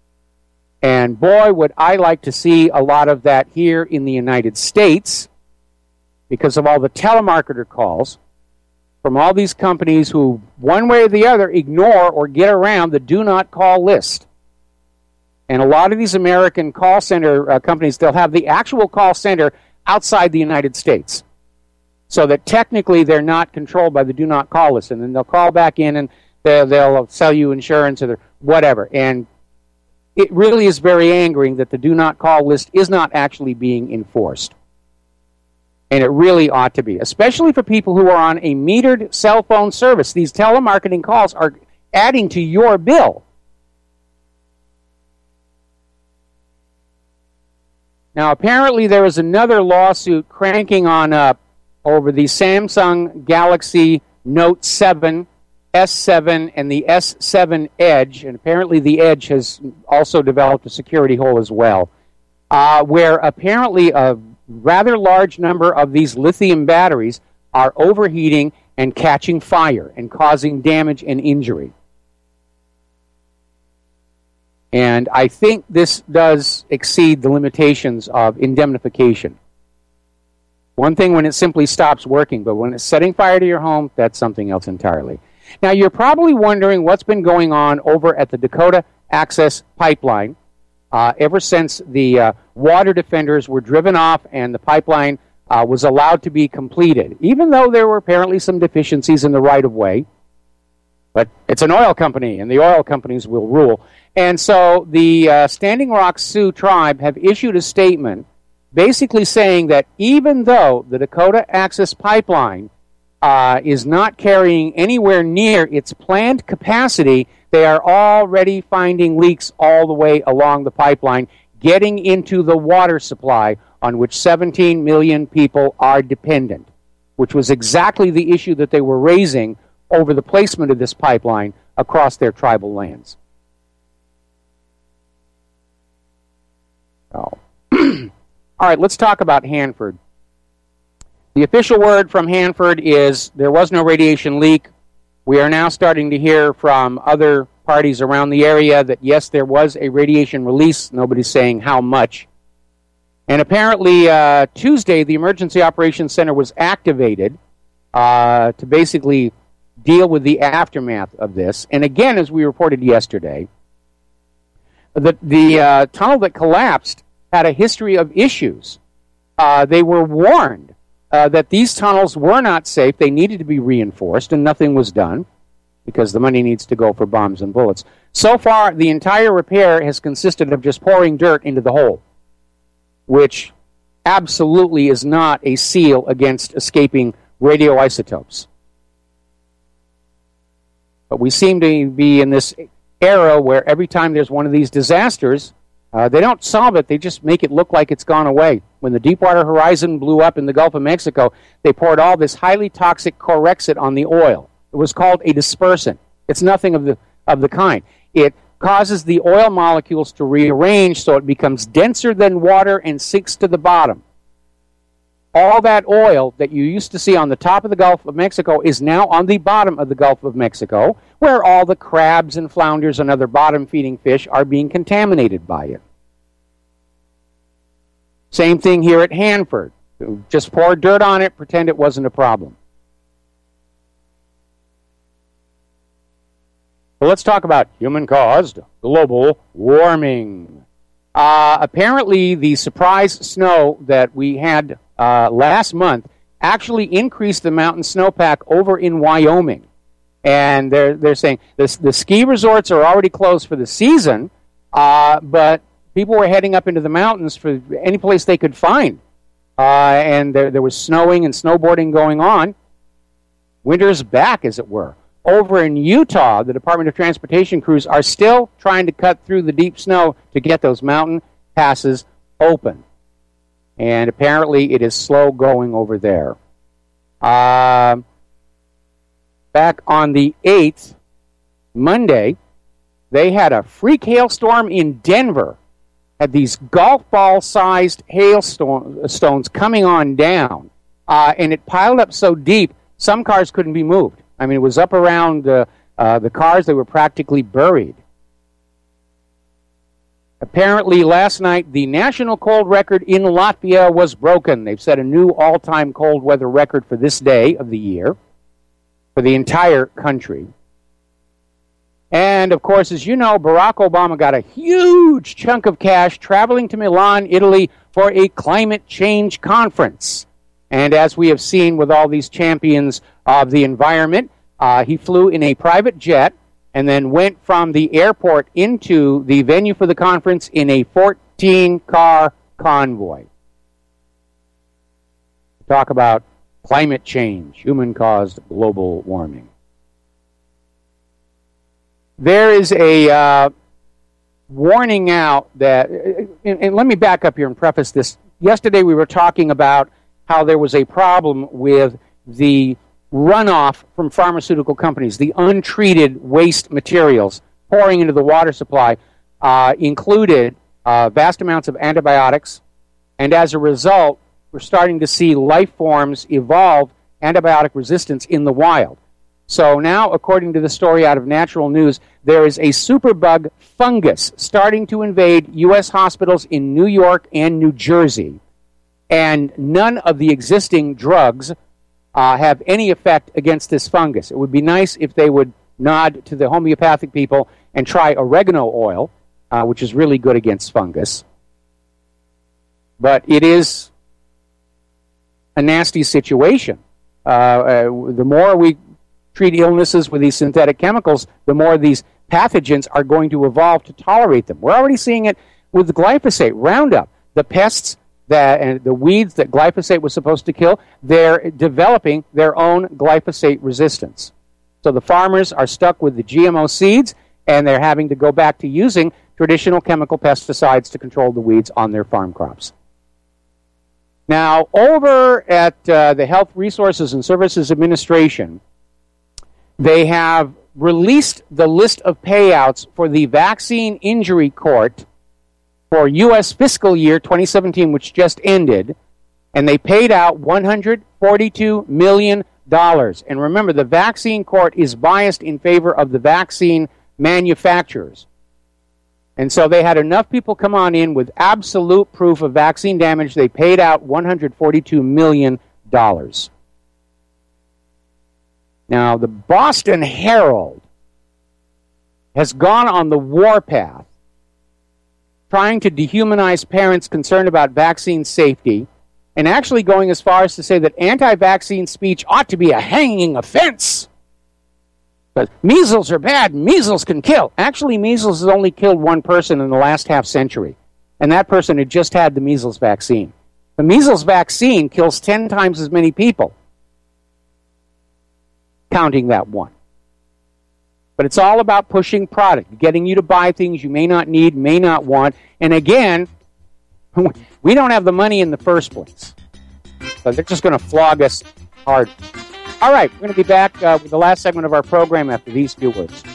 And boy, would I like to see a lot of that here in the United States because of all the telemarketer calls from all these companies who, one way or the other, ignore or get around the do not call list. And a lot of these American call center companies, they'll have the actual call center outside the United States, so that technically they're not controlled by the do not call list. And then they'll call back in and they'll sell you insurance or whatever. And it really is very angering that the do not call list is not actually being enforced. And it really ought to be, especially for people who are on a metered cell phone service. These telemarketing calls are adding to your bill. Now, apparently there is another lawsuit cranking on up over the Samsung Galaxy Note 7, S7, and the S7 Edge, and apparently the Edge has also developed a security hole as well, where apparently a rather large number of these lithium batteries are overheating and catching fire and causing damage and injury. And I think this does exceed the limitations of indemnification. One thing when it simply stops working, but when it's setting fire to your home, that's something else entirely. Now, you're probably wondering what's been going on over at the Dakota Access Pipeline ever since the water defenders were driven off and the pipeline was allowed to be completed, even though there were apparently some deficiencies in the right-of-way. But it's an oil company, and the oil companies will rule. And so the Standing Rock Sioux tribe have issued a statement basically saying that even though the Dakota Access Pipeline is not carrying anywhere near its planned capacity, they are already finding leaks all the way along the pipeline, getting into the water supply on which 17 million people are dependent, which was exactly the issue that they were raising over the placement of this pipeline across their tribal lands. Oh. All right, let's talk about Hanford. The official word from Hanford is there was no radiation leak. We are now starting to hear from other parties around the area that, yes, there was a radiation release. Nobody's saying how much. And apparently Tuesday, the Emergency Operations Center was activated to basically deal with the aftermath of this. And again, as we reported yesterday, the tunnel that collapsed had a history of issues. They were warned that these tunnels were not safe. They needed to be reinforced, and nothing was done because the money needs to go for bombs and bullets. So far, the entire repair has consisted of just pouring dirt into the hole, which absolutely is not a seal against escaping radioisotopes. But we seem to be in this era where every time there's one of these disasters, they don't solve it, they just make it look like it's gone away. When the Deepwater Horizon blew up in the Gulf of Mexico, they poured all this highly toxic Corexit on the oil. It was called a dispersant. It's nothing of the kind. It causes the oil molecules to rearrange so it becomes denser than water and sinks to the bottom. All that oil that you used to see on the top of the Gulf of Mexico is now on the bottom of the Gulf of Mexico, where all the crabs and flounders and other bottom-feeding fish are being contaminated by it. Same thing here at Hanford. Just pour dirt on it, pretend it wasn't a problem. So let's talk about human-caused global warming. Apparently, the surprise snow that we had last month actually increased the mountain snowpack over in Wyoming. And they're saying the ski resorts are already closed for the season, but people were heading up into the mountains for any place they could find. And there was snowing and snowboarding going on. Winter's back, as it were. Over in Utah, the Department of Transportation crews are still trying to cut through the deep snow to get those mountain passes open. And apparently it is slow going over there. Back on the 8th, Monday, they had a freak hailstorm in Denver. Had these golf ball-sized hailstones coming on down. And it piled up so deep, some cars couldn't be moved. I mean, it was up around the cars. They were practically buried. Apparently, last night, the national cold record in Latvia was broken. They've set a new all-time cold weather record for this day of the year for the entire country. And, of course, as you know, Barack Obama got a huge chunk of cash traveling to Milan, Italy, for a climate change conference. And as we have seen with all these champions of the environment, he flew in a private jet and then went from the airport into the venue for the conference in a 14-car convoy. Talk about climate change, human-caused global warming. There is a warning out that, and let me back up here and preface this. Yesterday we were talking about how there was a problem with the runoff from pharmaceutical companies, the untreated waste materials pouring into the water supply included vast amounts of antibiotics, and as a result, we're starting to see life forms evolve antibiotic resistance in the wild. So now, according to the story out of Natural News, there is a superbug fungus starting to invade U.S. hospitals in New York and New Jersey. And none of the existing drugs have any effect against this fungus. It would be nice if they would nod to the homeopathic people and try oregano oil, which is really good against fungus. But it is a nasty situation. The more we treat illnesses with these synthetic chemicals, the more these pathogens are going to evolve to tolerate them. We're already seeing it with glyphosate, Roundup. The pests and the weeds that glyphosate was supposed to kill, they're developing their own glyphosate resistance. So the farmers are stuck with the GMO seeds, and they're having to go back to using traditional chemical pesticides to control the weeds on their farm crops. Now, over at the Health Resources and Services Administration, they have released the list of payouts for the Vaccine Injury Court for U.S. fiscal year 2017, which just ended, and they paid out $142 million. And remember, the vaccine court is biased in favor of the vaccine manufacturers. And so they had enough people come on in with absolute proof of vaccine damage. They paid out $142 million. Now, the Boston Herald has gone on the warpath, trying to dehumanize parents concerned about vaccine safety, and actually going as far as to say that anti-vaccine speech ought to be a hanging offense. But measles are bad. Measles can kill. Actually, measles has only killed one person in the last half century, and that person had just had the measles vaccine. The measles vaccine kills 10 times as many people, counting that one. But it's all about pushing product, getting you to buy things you may not need, may not want. And again, we don't have the money in the first place. So they're just going to flog us hard. All right, we're going to be back with the last segment of our program after these few words.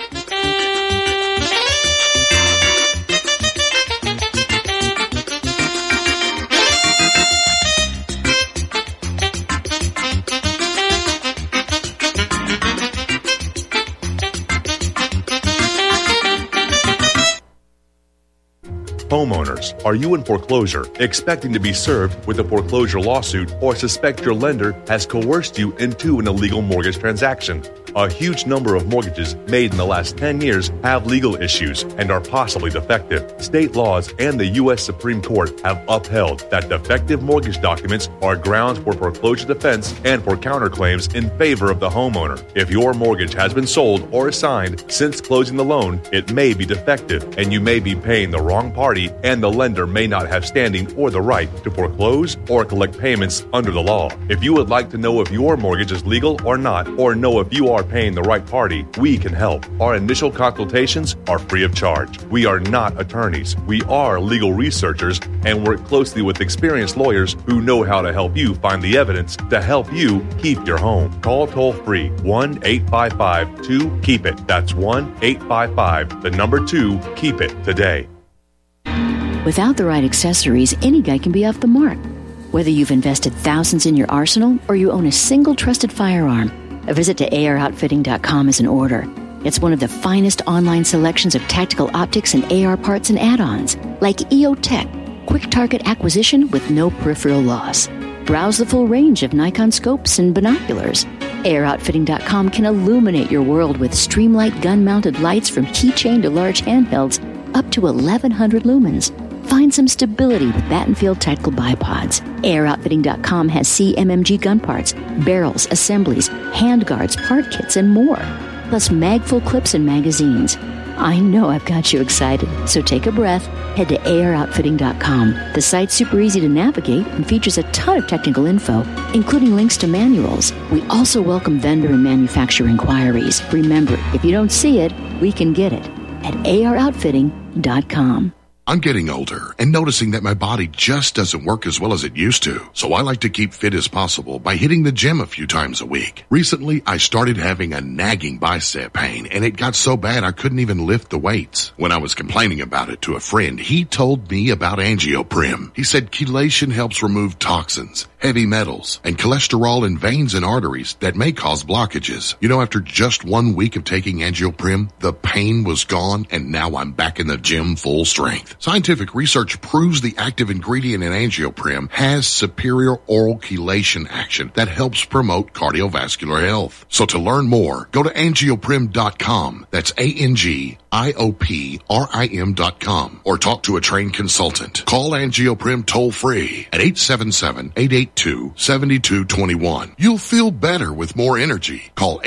Homeowners, are you in foreclosure, expecting to be served with a foreclosure lawsuit, or suspect your lender has coerced you into an illegal mortgage transaction? A huge number of mortgages made in the last 10 years have legal issues and are possibly defective. State laws and the U.S. Supreme Court have upheld that defective mortgage documents are grounds for foreclosure defense and for counterclaims in favor of the homeowner. If your mortgage has been sold or assigned since closing the loan, it may be defective and you may be paying the wrong party, and the lender may not have standing or the right to foreclose or collect payments under the law. If you would like to know if your mortgage is legal or not, or know if you are paying the right party, we can help. Our initial consultations are free of charge. We are not attorneys. We are legal researchers and work closely with experienced lawyers who know how to help you find the evidence to help you keep your home. Call toll-free 1-855-2-KEEP-IT. That's 1-855-2-KEEP-IT today. Without the right accessories, any guy can be off the mark. Whether you've invested thousands in your arsenal or you own a single trusted firearm, a visit to AROutfitting.com is in order. It's one of the finest online selections of tactical optics and AR parts and add-ons, like EOTech, quick target acquisition with no peripheral loss. Browse the full range of Nikon scopes and binoculars. AROutfitting.com can illuminate your world with Streamlight gun-mounted lights from keychain to large handhelds up to 1,100 lumens. Find some stability with Battenfield Tactical Bipods. AirOutfitting.com has CMMG gun parts, barrels, assemblies, handguards, part kits, and more. Plus mag-full clips and magazines. I know I've got you excited, so take a breath. Head to AirOutfitting.com. The site's super easy to navigate and features a ton of technical info, including links to manuals. We also welcome vendor and manufacturer inquiries. Remember, if you don't see it, we can get it at AirOutfitting.com. I'm getting older and noticing that my body just doesn't work as well as it used to. So I like to keep fit as possible by hitting the gym a few times a week. Recently, I started having a nagging bicep pain, and it got so bad I couldn't even lift the weights. When I was complaining about it to a friend, he told me about Angioprim. He said chelation helps remove toxins, heavy metals, and cholesterol in veins and arteries that may cause blockages. You know, after just 1 week of taking Angioprim, the pain was gone, and now I'm back in the gym full strength. Scientific research proves the active ingredient in Angioprim has superior oral chelation action that helps promote cardiovascular health. So to learn more, go to angioprim.com. That's ANGIOPRIM.com, or talk to a trained consultant. Call Angioprim toll free at 877-882-7221. You'll feel better with more energy. Call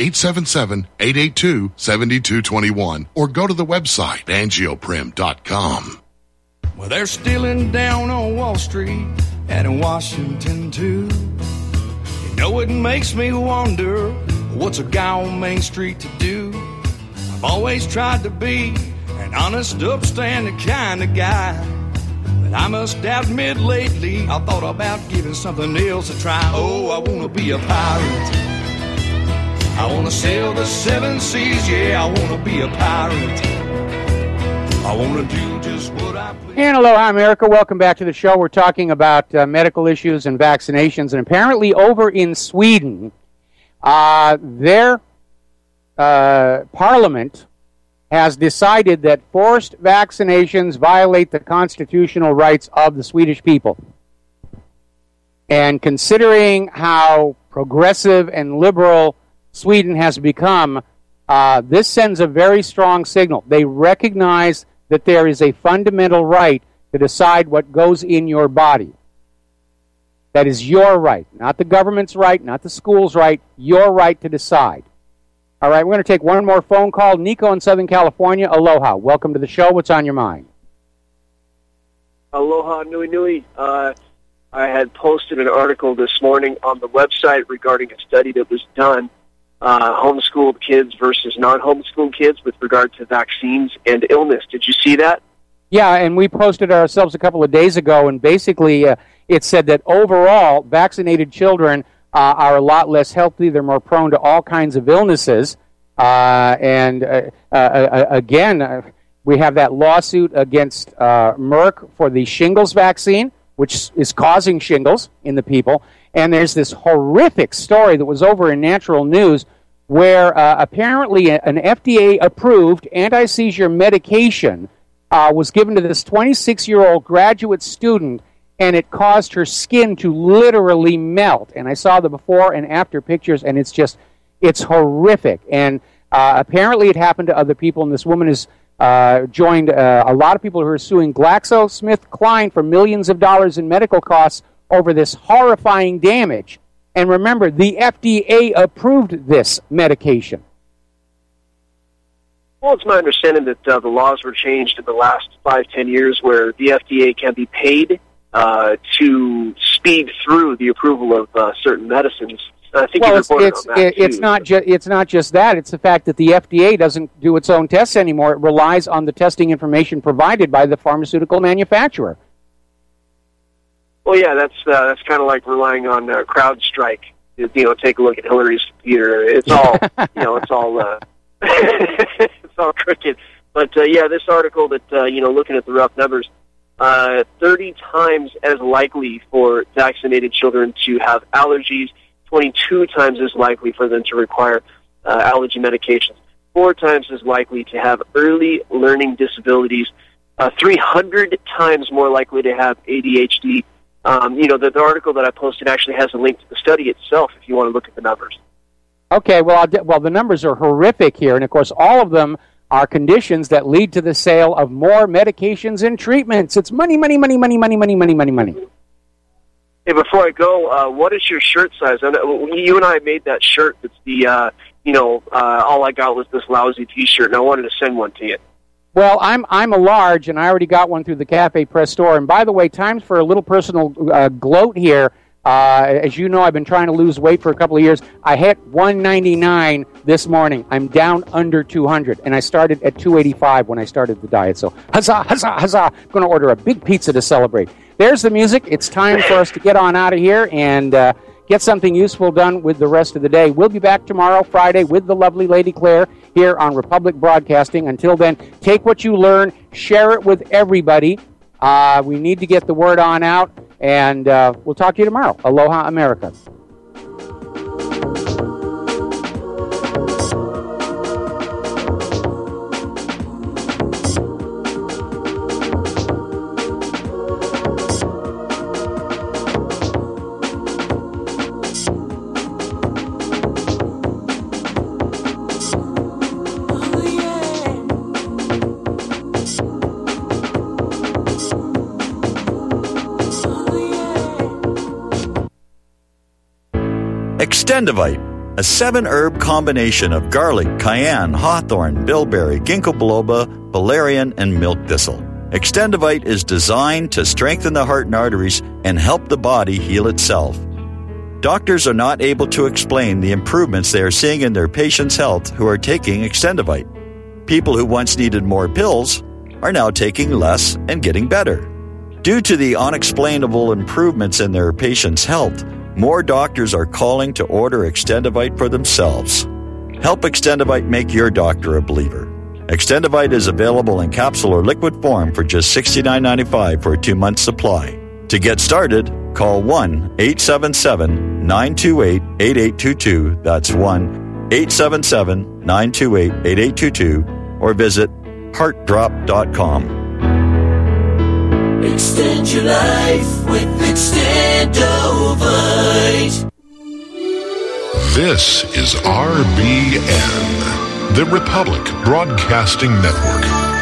877-882-7221 or go to the website angioprim.com. Well, they're stealing down on Wall Street and in Washington, too. You know, it makes me wonder, what's a guy on Main Street to do? I've always tried to be an honest, upstanding kind of guy. But I must admit lately, I thought about giving something else a try. Oh, I want to be a pirate. I want to sail the seven seas, yeah, I want to be a pirate. I want to do just what I please. And aloha, America. Welcome back to the show. We're talking about medical issues and vaccinations. And apparently over in Sweden, their parliament has decided that forced vaccinations violate the constitutional rights of the Swedish people. And considering how progressive and liberal Sweden has become, this sends a very strong signal. They recognize that there is a fundamental right to decide what goes in your body. That is your right, not the government's right, not the school's right, your right to decide. All right, we're going to take one more phone call. Nico in Southern California, aloha. Welcome to the show. What's on your mind? Aloha, nui nui. I had posted an article this morning on the website regarding a study that was done, homeschooled kids versus non-homeschooled kids with regard to vaccines and illness. Did you see that? Yeah, and we posted ourselves a couple of days ago, and basically it said that overall, vaccinated children are a lot less healthy. They're more prone to all kinds of illnesses. Again, we have that lawsuit against Merck for the shingles vaccine, which is causing shingles in the people. And there's this horrific story that was over in Natural News where apparently an FDA-approved anti-seizure medication was given to this 26-year-old graduate student, and it caused her skin to literally melt. And I saw the before and after pictures, and it's horrific. And apparently it happened to other people, and this woman has joined a lot of people who are suing GlaxoSmithKline for millions of dollars in medical costs over this horrifying damage. And remember, the FDA approved this medication. Well, it's my understanding that the laws were changed in the last 5-10 years where the FDA can be paid to speed through the approval of certain medicines. I think you reported on that too. It's not just that. It's the fact that the FDA doesn't do its own tests anymore. It relies on the testing information provided by the pharmaceutical manufacturer. Well, yeah, that's kind of like relying on CrowdStrike. Take a look at Hillary's computer. It's all, it's all it's all crooked. But yeah, this article that looking at the rough numbers, 30 times as likely for vaccinated children to have allergies, 22 times as likely for them to require allergy medications, 4 times as likely to have early learning disabilities, 300 times more likely to have ADHD. The article that I posted actually has a link to the study itself if you want to look at the numbers. Okay, well, the numbers are horrific here, and of course all of them are conditions that lead to the sale of more medications and treatments. It's money, money, money, money, money, money, money, money, money. Hey, before I go, what is your shirt size? You and I made that shirt that's the, all I got was this lousy T-shirt, and I wanted to send one to you. Well, I'm a large, and I already got one through the Cafe Press store. And by the way, times for a little personal gloat here. As you know, I've been trying to lose weight for a couple of years. I hit 199 this morning. I'm down under 200, and I started at 285 when I started the diet. So, huzzah, huzzah, huzzah. I'm going to order a big pizza to celebrate. There's the music. It's time for us to get on out of here and get something useful done with the rest of the day. We'll be back tomorrow, Friday, with the lovely Lady Claire here on Republic Broadcasting. Until then, take what you learn, share it with everybody. We need to get the word on out, and we'll talk to you tomorrow. Aloha, America. Extendivite, a 7-herb combination of garlic, cayenne, hawthorn, bilberry, ginkgo biloba, valerian, and milk thistle. Extendivite is designed to strengthen the heart and arteries and help the body heal itself. Doctors are not able to explain the improvements they are seeing in their patients' health who are taking Extendivite. People who once needed more pills are now taking less and getting better. Due to the unexplainable improvements in their patients' health, more doctors are calling to order Extendivite for themselves. Help Extendivite make your doctor a believer. Extendivite is available in capsule or liquid form for just $69.95 for a 2-month supply. To get started, call 1-877-928-8822. That's 1-877-928-8822. or visit heartdrop.com. Extend your life with Extendovite. This is RBN, the Republic Broadcasting Network.